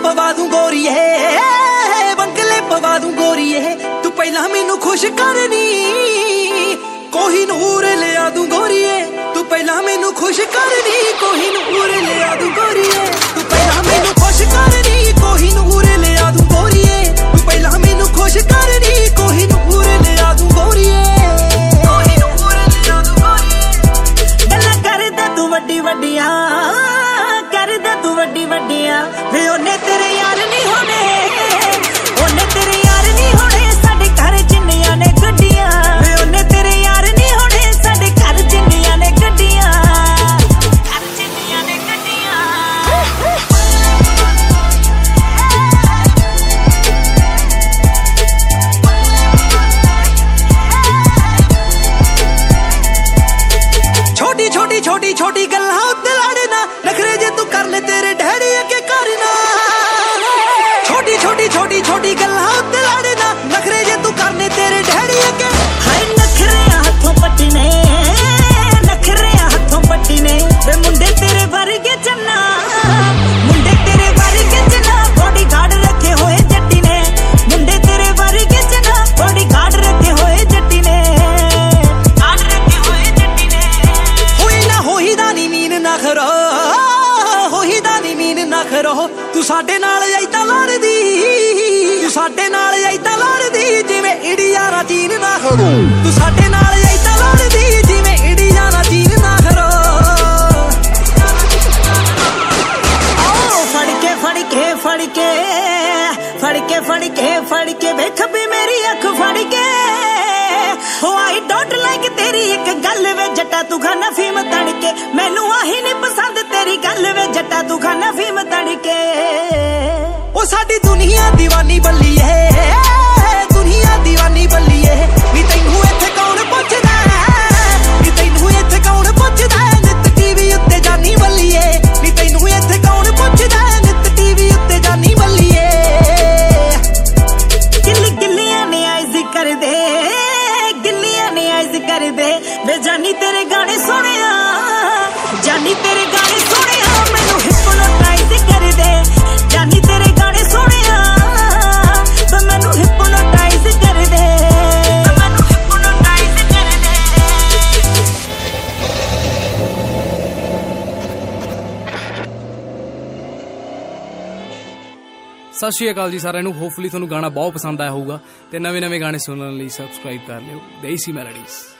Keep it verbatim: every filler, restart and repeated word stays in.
ਪਵਾ ਦੂੰ ਗੋਰੀਏ, ਬੰਗਲੇ ਪਵਾ ਦੂੰ ਗੋਰੀਏ, ਤੂੰ ਪਹਿਲਾਂ ਮੈਨੂੰ ਖੁਸ਼ ਕਰਨੀ, ਕੋਹੀਨੂਰ ਲਿਆ ਦੂੰ ਗੋਰੀਏ, ਤੂੰ ਪਹਿਲਾਂ ਮੈਨੂੰ ਖੁਸ਼ ਕਰਨੀ, ਕੋਹੀਨੂਰ ਲਿਆ ਦੂੰ ਗੋਰੀਏ, ਤੂੰ ਪਹਿਲਾਂ ਮੈਨੂੰ ਖੁਸ਼ ਕਰਨੀ, ਕੋਹੀਨੂਰ ਲਿਆ ਦੂੰ ਗੋਰੀਏ, ਤੂੰ ਪਹਿਲਾਂ ਮੈਨੂੰ ਖੁਸ਼ ਕਰਨੀ, ਕੋਹੀਨੂਰ ਲਿਆ ਦੂੰ ਗੋਰੀਏ, ਕੋਹੀਨੂਰ ਲਿਆ ਦੂੰ ਗੋਰੀਏ। ਗੱਲਾਂ ਕਰਦਾ ਤੂੰ ਵੱਡੀ ਵੱਡੀਆਂ, ਕਰਦਾ ਤੂੰ ਵੱਡੀ ਵੱਡੀਆਂ, ਵੇ ਉਹਨੇ ਤੇਰੇ ਯਾਰ ਨਹੀਂ ਹੋਣੇ, ਉਹਨੇ ਤੇਰੇ ਯਾਰ ਨਹੀਂ ਹੋਣੇ, ਸਾਡੇ ਘਰ ਜਿੰਨੀਆਂ ਨੇ ਗੱਡੀਆਂ, ਵੇ ਉਹਨੇ ਤੇਰੇ ਯਾਰ ਨਹੀਂ ਹੋਣੇ, ਸਾਡੇ ਘਰ ਜਿੰਨੀਆਂ ਨੇ ਗੱਡੀਆਂ, ਘਰ ਜਿੰਨੀਆਂ ਨੇ ਗੱਡੀਆਂ। ਛੋਟੀ ਛੋਟੀ ਛੋਟੀ ਛੋਟੀ ਗੱਲਾਂ ਉੱਤੇ ਲੜਨਾ, ਨਖਰੇ ਜੇ ਤੂੰ ਕਰ ਲੈ ਤੇਰੇ ਡੈਡੀ ਅੱਗੇ ਕਰਨਾ, ਛੋਟੀ ਛੋਟੀ ਛੋਟੀ ਛੋਟੀ ਗੱਲਾਂ ਉੱਤੇ ਲੜਨਾ, ਨਖਰੇ ਜੇ ਤੂੰ ਕਰਨੇ ਤੇਰੇ ਡੈਡੀ ਅੱਗੇ। ਹਾਏ ਨਖਰਿਆਂ ਹੱਥੋਂ ਪੱਟੀ ਨੇ, ਨਖਰਿਆਂ ਹੱਥੋਂ ਪੱਟੀ ਨੇ, ਵੇ ਮੁੰਡੇ ਤੇਰੇ ਵਰਗੇ ਚੰਨਾ, ਮੁੰਡੇ ਤੇਰੇ ਵਰਗੇ ਚੰਨਾ, ਬੋਡੀ ਗਾਰਡ ਰੱਖੇ ਹੋਏ ਜੱਟੀ ਨੇ, ਮੁੰਡੇ ਤੇਰੇ ਵਰਗੇ ਚੰਨਾ, ਬੋਡੀ ਗਾਰਡ ਰੱਖੇ ਹੋਏ ਜੱਟੀ ਨੇ, ਗਾਰਡ ਰੱਖੇ ਹੋਏ ਜੱਟੀ ਨੇ। ਹੋਈ ਨਾ ਹੋਈ ਦਾ ਨੀ ਮੀਨ ਨਾ ਖਰੋ, ਹੋਈ ਦਾ ਨੀ ਮੀਨ ਨਾ ਖਰੋ, ਤੂੰ ਸਾਡੇ ਨਾਲ ਐਦਾਂ ਲੜਦੀ, ਤੂੰ ਸਾਡੇ ਨਾਲ ਐਦਾਂ ਲੜਦੀ, ਜਿਵੇਂ ਇੰਡੀਆ ਨਾ ਚੀਨ ਨਾ ਖਰੋ, ਤੂੰ ਸਾਡੇ ਨਾਲ ਐਦਾਂ ਲੜਦੀ, ਜਿਵੇਂ ਇੰਡੀਆ ਨਾ ਚੀਨ ਨਾ ਖਰੋ। ਆਓ ਫੜ ਕੇ ਫੜ ਕੇ ਫੜ ਕੇ ਫੜ ਕੇ ਫੜ ਕੇ ਫੜ ਕੇ ਵੇਖ ਵੀ ਮੇਰੀ ਅੱਖ ਫੜ ਕੇ, ਹੋ ਆਈ ਡੋਂਟ ਲਾਈਕ ਤੇਰੀ ਇੱਕ ਗੱਲ ਵੇ ਜੱਟਾ ਤੂੰ ਖਾਨਾ ਫੀਮ ਤੜ ਕੇ, ਮੈਨੂੰ ਆਹੀ ਨਹੀਂ ਪਸੰਦ ਤੇਰੀ ਗੱਲ ਵੇ ਜੱਟਾ ਤੂੰ ਖਾਨਾ ਫੀਮ ਤੜ ਕੇ। ਉਹ ਸਾਡੀ ਦੁਨੀਆ ਦੀਵਾਨੀ ਬੱਲੀ ਏ, ਦੁਨੀਆ ਦੀਵਾਨੀ ਬੱਲੀ ਏ, ਨੀ ਤੈਨੂੰ ਇੱਥੇ ਕੌਣ ਪੁੱਛਦਾ, ਨੀ ਤੈਨੂੰ ਇੱਥੇ ਕੌਣ ਪੁੱਛਦਾ, ਨਿੱਤ ਟੀਵੀ ਉੱਤੇ ਜਾਨੀ ਬੱਲੀਏ, ਨੀ ਤੈਨੂੰ ਇੱਥੇ ਕੌਣ ਪੁੱਛਦਾ, ਨਿੱਤ ਟੀਵੀ ਉੱਤੇ ਜਾਨੀ ਬੱਲੀਏ। ਗਿੱਲੀ ਗਿੱਲੀਆਂ ਨੇ ਆਇਜ਼ ਕਰਦੇ, ਗਿੱਲੀਆਂ ਨੇ ਆਇਜ਼ ਕਰਦੇ, ਵੇ ਜਾਨੀ ਤੇਰੇ ਗਾਣੇ ਸੁਣਿਆ, ਜਾਨੀ ਤੇਰੇ ਗਾਣੇ ਸੁਣਿਆ, ਮੈਨੂੰ ਹਿਪਨੋਟਾਈਜ਼ ਕਰਦੇ, ਜਾਨੀ ਤੇਰੇ ਗਾਣੇ ਸੁਣਿਆ, ਵੇ ਮੈਨੂੰ ਹਿਪਨੋਟਾਈਜ਼ ਕਰਦੇ, ਵੇ ਮੈਨੂੰ ਹਿਪਨੋਟਾਈਜ਼ ਕਰਦੇ। ਸਤਿ ਸ਼੍ਰੀ ਅਕਾਲ ਜੀ ਸਾਰਿਆਂ ਨੂੰ, ਹੋਪਫੁਲੀ ਤੁਹਾਨੂੰ ਗਾਣਾ ਬਹੁਤ ਪਸੰਦ ਆਇਆ ਹੋਊਗਾ, ਤੇ ਨਵੇਂ ਨਵੇਂ ਗਾਣੇ ਸੁਣਨ ਲਈ ਸਬਸਕ੍ਰਾਈਬ ਕਰ ਲਿਓ ਦੇਸੀ ਮੈਲੋਡੀਜ਼।